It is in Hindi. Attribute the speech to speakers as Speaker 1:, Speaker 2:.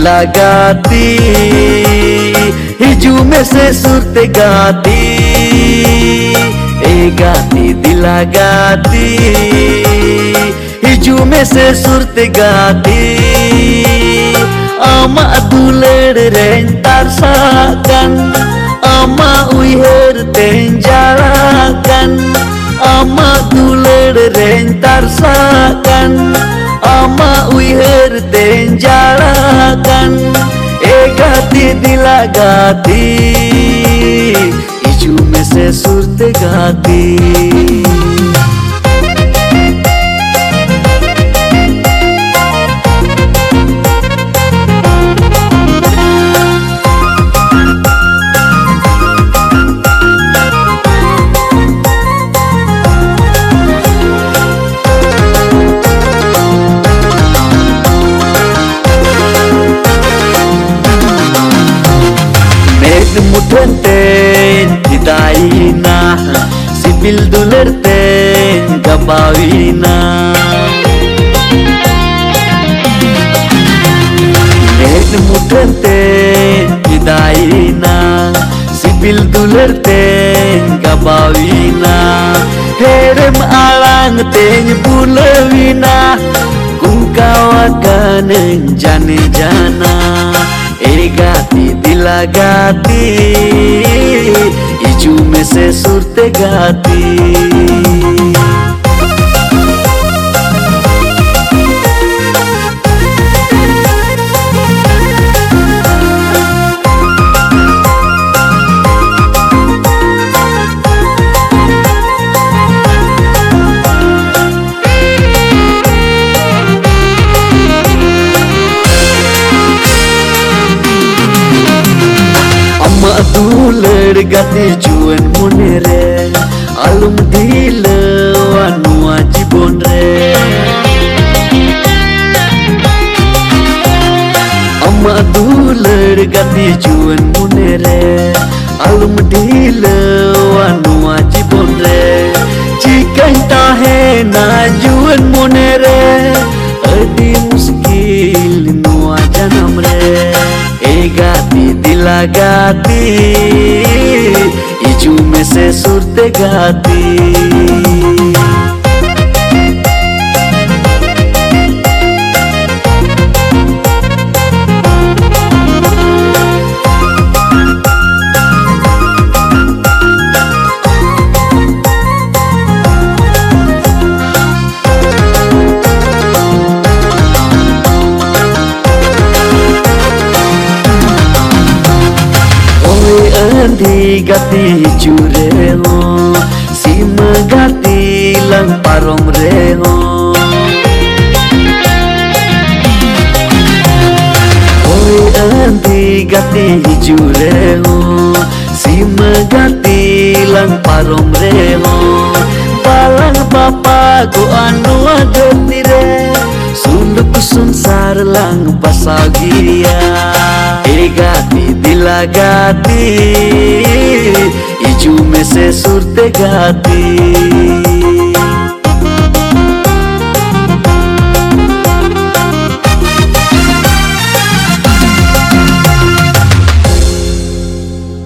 Speaker 1: दिलागाती हिजू में से सुरते गाती ए गाती दिलागाती हिजू में से सुरते गाती ama duler rentar sakan ama uiher tenjalakan ama duler rentar sakan ama uiher tenjalakan gati dilagati iju में से सुरते गाती Mutenten hidayina sibil dulerten gabawina mutenten hidayina sibil dulerten gabawina herem alang ten bulawina kung kawakan jane jana gati दिलागाती इजू में से सुरते गाती duler gati juan munere alum dile wanu ajibon re amma duler gati juan munere alum dile wanu ajibon re chikan tahe na juan munere adi muskil nuwa janam re gati दिलागाती इजू में से सुरते गाती di gati jureho sima gati lang parong reho oi anti gati jureho sima gati lang parong reho balang papa go anu agatire suluk sunsar lang pasagia gati दिलागाती इजू में से सुरते गाती